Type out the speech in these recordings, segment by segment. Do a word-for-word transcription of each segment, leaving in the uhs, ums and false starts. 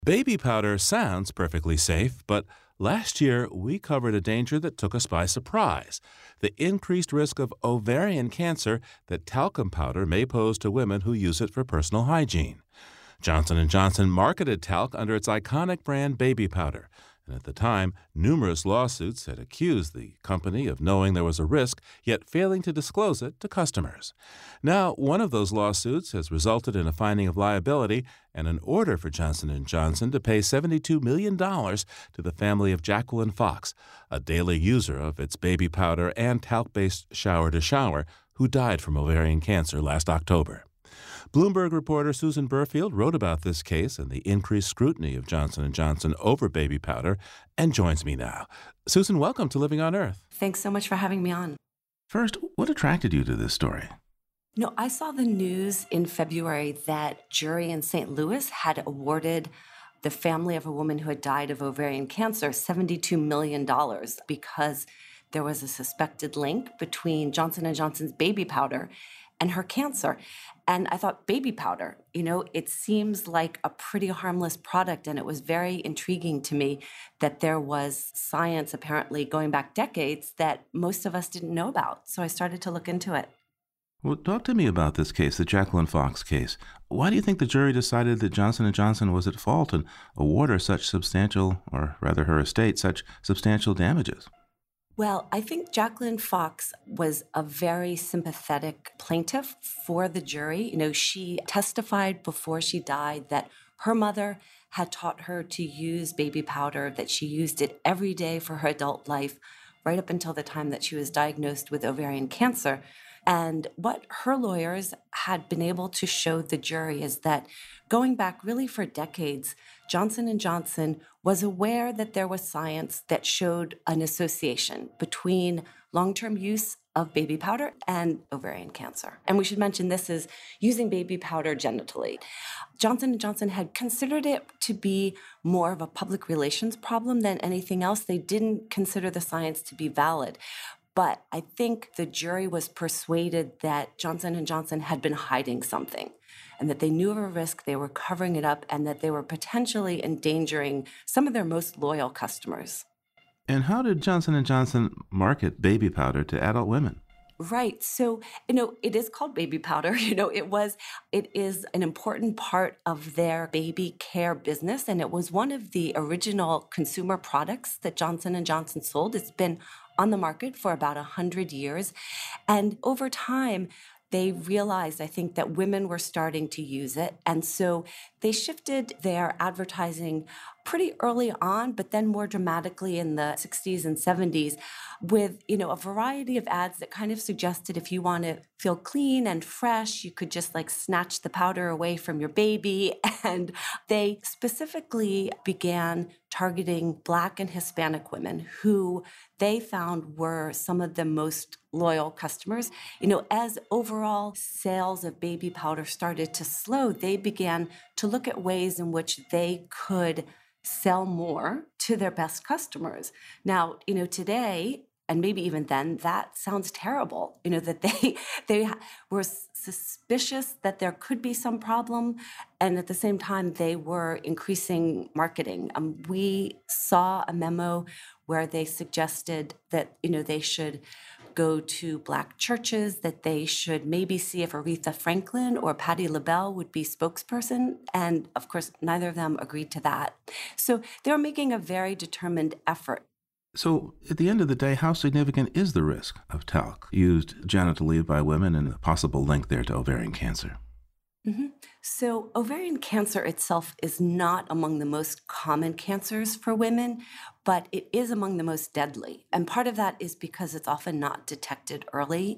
Baby powder sounds perfectly safe, but last year we covered a danger that took us by surprise: the increased risk of ovarian cancer that talcum powder may pose to women who use it for personal hygiene. Johnson and Johnson marketed talc under its iconic brand Baby Powder, and at the time, numerous lawsuits had accused the company of knowing there was a risk, yet failing to disclose it to customers. Now, one of those lawsuits has resulted in a finding of liability and an order for Johnson and Johnson to pay seventy-two million dollars to the family of Jacqueline Fox, a daily user of its baby powder and talc-based shower-to-shower, who died from ovarian cancer last October. Bloomberg reporter Susan Burfield wrote about this case and the increased scrutiny of Johnson and Johnson over baby powder and joins me now. Susan, welcome to Living on Earth. Thanks so much for having me on. First, what attracted you to this story? No, I saw the news in February that jury in Saint Louis had awarded the family of a woman who had died of ovarian cancer seventy-two million dollars because there was a suspected link between Johnson and Johnson's baby powder and her cancer. And I thought, baby powder, you know, it seems like a pretty harmless product. And it was very intriguing to me that there was science apparently going back decades that most of us didn't know about. So I started to look into it. Well, talk to me about this case, the Jacqueline Fox case. Why do you think the jury decided that Johnson and Johnson was at fault and awarded her such substantial, or rather her estate, such substantial damages? Well, I think Jacqueline Fox was a very sympathetic plaintiff for the jury. You know, she testified before she died that her mother had taught her to use baby powder, that she used it every day for her adult life, right up until the time that she was diagnosed with ovarian cancer. And what her lawyers had been able to show the jury is that going back really for decades, Johnson and Johnson was aware that there was science that showed an association between long-term use of baby powder and ovarian cancer. And we should mention this is using baby powder genitally. Johnson and Johnson had considered it to be more of a public relations problem than anything else. They didn't consider the science to be valid. But I think the jury was persuaded that Johnson and Johnson had been hiding something and that they knew of a risk, they were covering it up, and that they were potentially endangering some of their most loyal customers. And how did Johnson and Johnson market baby powder to adult women? Right. So, you know, it is called baby powder. You know, it was, it is an important part of their baby care business. And it was one of the original consumer products that Johnson and Johnson sold. It's been on the market for about a hundred years. And over time, they realized, I think, that women were starting to use it. And so they shifted their advertising pretty early on, but then more dramatically in the sixties and seventies with, you know, a variety of ads that kind of suggested if you want to feel clean and fresh, you could just like snatch the powder away from your baby. And they specifically began targeting Black and Hispanic women who they found were some of the most loyal customers. You know, as overall sales of baby powder started to slow, they began to look at ways in which they could sell more to their best customers. Now, you know, today, and maybe even then, that sounds terrible, you know, that they they were suspicious that there could be some problem. And at the same time, they were increasing marketing. Um, we saw a memo where they suggested that, you know, they should go to Black churches, that they should maybe see if Aretha Franklin or Patti LaBelle would be spokesperson. And of course, neither of them agreed to that. So they were making a very determined effort. So at the end of the day, how significant is the risk of talc used genitally by women and the possible link there to ovarian cancer? Mm-hmm. So ovarian cancer itself is not among the most common cancers for women, but it is among the most deadly. And part of that is because it's often not detected early.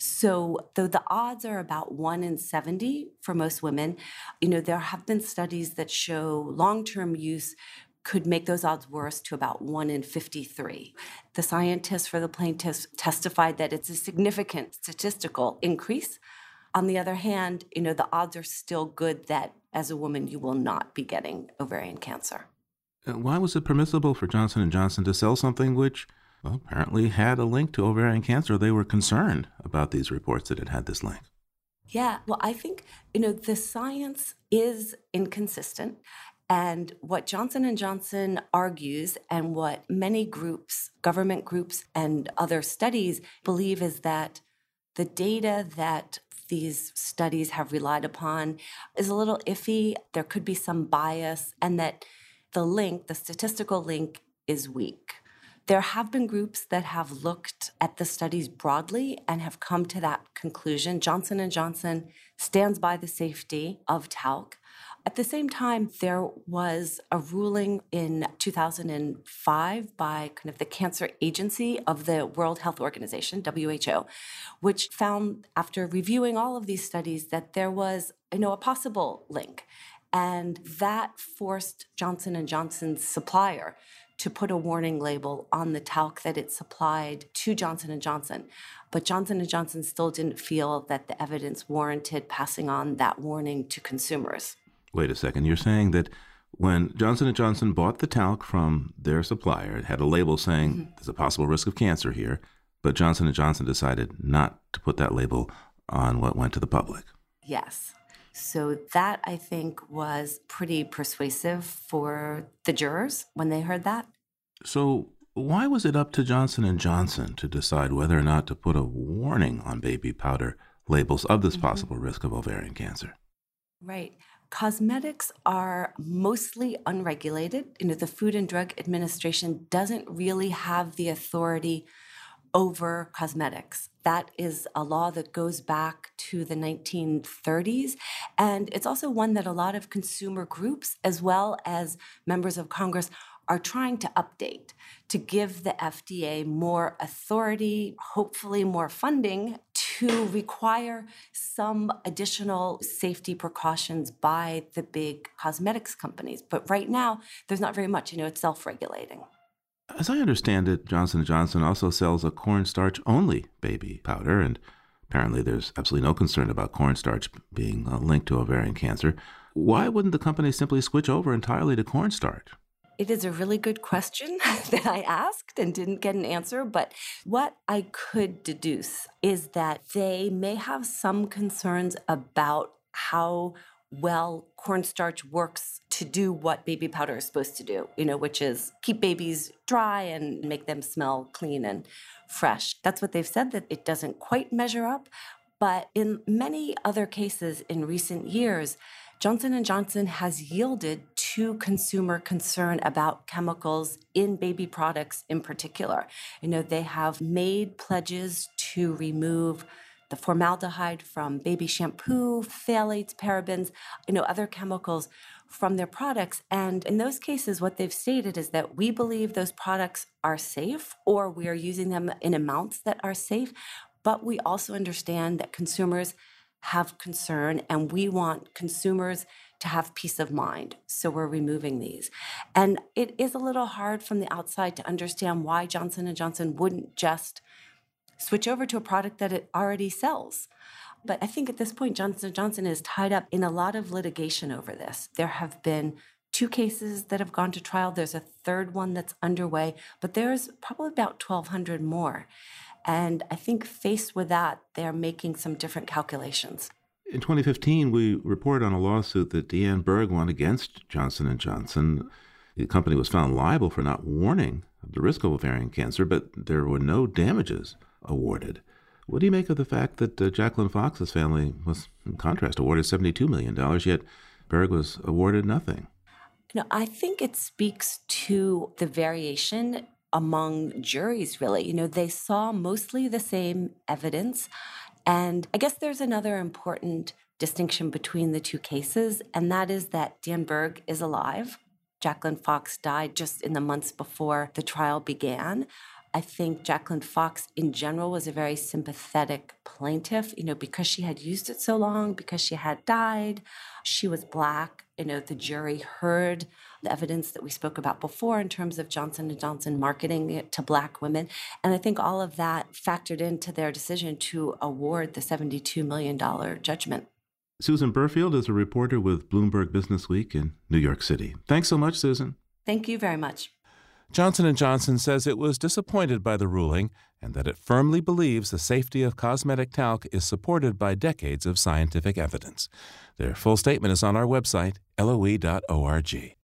So though the odds are about one in seventy for most women, you know, there have been studies that show long-term use could make those odds worse to about one in fifty-three. The scientists for the plaintiffs testified that it's a significant statistical increase. On the other hand, you know, the odds are still good that as a woman, you will not be getting ovarian cancer. Why was it permissible for Johnson and Johnson to sell something which, well, apparently had a link to ovarian cancer? They were concerned about these reports that it had this link. Yeah, well, I think, you know, the science is inconsistent. And what Johnson and Johnson argues, and what many groups, government groups and other studies believe, is that the data that these studies have relied upon is a little iffy. There could be some bias, and that the link, the statistical link, is weak. There have been groups that have looked at the studies broadly and have come to that conclusion. Johnson and Johnson stands by the safety of talc. At the same time, there was a ruling in two thousand five by kind of the cancer agency of the World Health Organization, W H O, which found, after reviewing all of these studies, that there was, you know, a possible link. And that forced Johnson and Johnson's supplier to put a warning label on the talc that it supplied to Johnson and Johnson. But Johnson and Johnson still didn't feel that the evidence warranted passing on that warning to consumers. Wait a second. You're saying that when Johnson and Johnson bought the talc from their supplier, it had a label saying mm-hmm. there's a possible risk of cancer here, but Johnson and Johnson decided not to put that label on what went to the public. Yes. So that, I think, was pretty persuasive for the jurors when they heard that. So why was it up to Johnson and Johnson to decide whether or not to put a warning on baby powder labels of this mm-hmm. possible risk of ovarian cancer? Right. Cosmetics are mostly unregulated. You know, the Food and Drug Administration doesn't really have the authority over cosmetics. That is a law that goes back to the nineteen thirties. And it's also one that a lot of consumer groups, as well as members of Congress, are trying to update to give the F D A more authority, hopefully more funding, to require some additional safety precautions by the big cosmetics companies. But right now, there's not very much. You know, it's self-regulating. As I understand it, Johnson and Johnson also sells a cornstarch-only baby powder, and apparently there's absolutely no concern about cornstarch being uh, linked to ovarian cancer. Why wouldn't the company simply switch over entirely to cornstarch? It is a really good question that I asked and didn't get an answer, but what I could deduce is that they may have some concerns about how well cornstarch works to do what baby powder is supposed to do, you know, which is keep babies dry and make them smell clean and fresh. That's what they've said, that it doesn't quite measure up. But in many other cases in recent years, Johnson and Johnson has yielded to consumer concern about chemicals in baby products in particular. You know, they have made pledges to remove the formaldehyde from baby shampoo, phthalates, parabens, you know, other chemicals from their products. And in those cases, what they've stated is that we believe those products are safe, or we are using them in amounts that are safe. But we also understand that consumers have concern, and we want consumers to have peace of mind. So we're removing these. And it is a little hard from the outside to understand why Johnson and Johnson wouldn't just switch over to a product that it already sells. But I think at this point, Johnson and Johnson is tied up in a lot of litigation over this. There have been two cases that have gone to trial. There's a third one that's underway, but there's probably about twelve hundred more. And I think faced with that, they're making some different calculations. In twenty fifteen, we reported on a lawsuit that Deanne Berg won against Johnson and Johnson. The company was found liable for not warning of the risk of ovarian cancer, but there were no damages awarded. What do you make of the fact that uh, Jacqueline Fox's family was, in contrast, awarded seventy-two million dollars, yet Berg was awarded nothing? You know, I think it speaks to the variation among juries, really. You know, they saw mostly the same evidence. And I guess there's another important distinction between the two cases, and that is that Deanne Berg is alive. Jacqueline Fox died just in the months before the trial began. I think Jacqueline Fox in general was a very sympathetic plaintiff, you know, because she had used it so long, because she had died. She was Black. You know, the jury heard the evidence that we spoke about before in terms of Johnson and Johnson marketing it to Black women. And I think all of that factored into their decision to award the seventy-two million dollars judgment. Susan Burfield is a reporter with Bloomberg Business Week in New York City. Thanks so much, Susan. Thank you very much. Johnson and Johnson says it was disappointed by the ruling and that it firmly believes the safety of cosmetic talc is supported by decades of scientific evidence. Their full statement is on our website, L O E dot org.